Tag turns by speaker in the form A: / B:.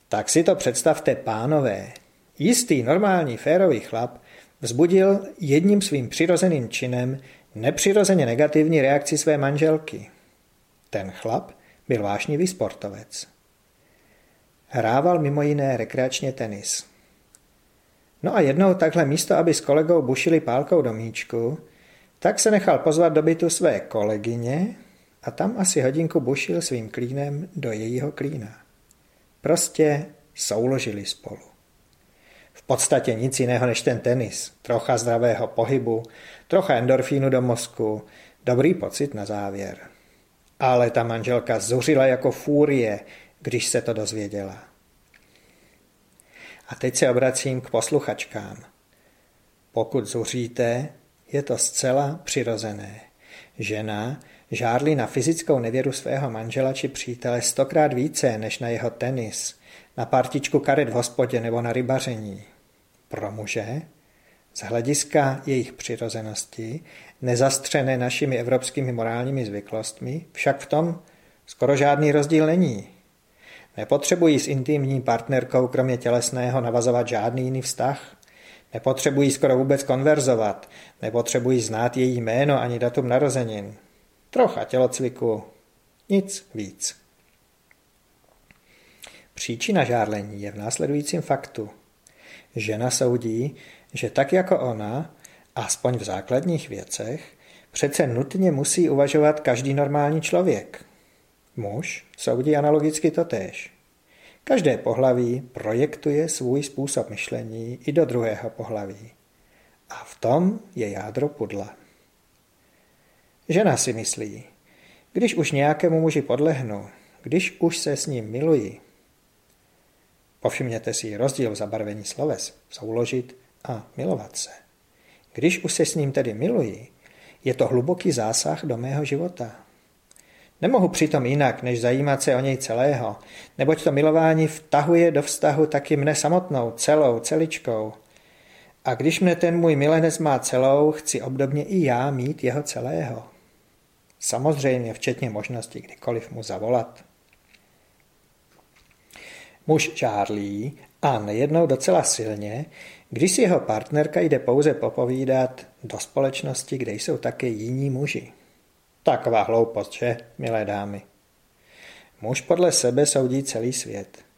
A: Tak si to představte, pánové. Jistý, normální, férový chlap vzbudil jedním svým přirozeným činem nepřirozeně negativní reakci své manželky. Ten chlap byl vášnivý sportovec. Hrával mimo jiné rekreačně tenis. No a jednou takhle místo, aby s kolegou bušili pálkou do míčku, tak se nechal pozvat do bytu své kolegyně a tam asi hodinku bušil svým klínem do jejího klína. Prostě souložili spolu. V podstatě nic jiného než ten tenis. Trocha zdravého pohybu, trocha endorfínu do mozku, dobrý pocit na závěr. Ale ta manželka zuřila jako fúrie, když se to dozvěděla. A teď se obracím k posluchačkám. Pokud zuříte, je to zcela přirozené. Žena žárlí na fyzickou nevěru svého manžela či přítele 100krát více než na jeho tenis, na partičku karet v hospodě nebo na rybaření. Pro muže, z hlediska jejich přirozenosti, nezastřené našimi evropskými morálními zvyklostmi, však v tom skoro žádný rozdíl není. Nepotřebují s intimní partnerkou kromě tělesného navazovat žádný jiný vztah. Nepotřebují skoro vůbec konverzovat. Nepotřebují znát její jméno ani datum narozenin. Trocha tělocviku. Nic víc. Příčina žárlení je v následujícím faktu. Žena soudí, že tak jako ona, aspoň v základních věcech, přece nutně musí uvažovat každý normální člověk. Muž soudí analogicky totéž. Každé pohlaví projektuje svůj způsob myšlení i do druhého pohlaví. A v tom je jádro pudla. Žena si myslí, když už nějakému muži podlehnu, když už se s ním miluji. Povšimněte si rozdíl v zabarvení sloves, souložit a milovat se. Když už se s ním tedy miluji, je to hluboký zásah do mého života. Nemohu přitom jinak, než zajímat se o něj celého, neboť to milování vtahuje do vztahu taky mne samotnou, celičkou. A když mne ten můj milenec má celou, chci obdobně i já mít jeho celého. Samozřejmě včetně možnosti kdykoliv mu zavolat. Muž žárlí a nejednou docela silně, když si jeho partnerka jde pouze popovídat do společnosti, kde jsou také jiní muži. Taková hloupost, že, milé dámy? Muž podle sebe soudí celý svět.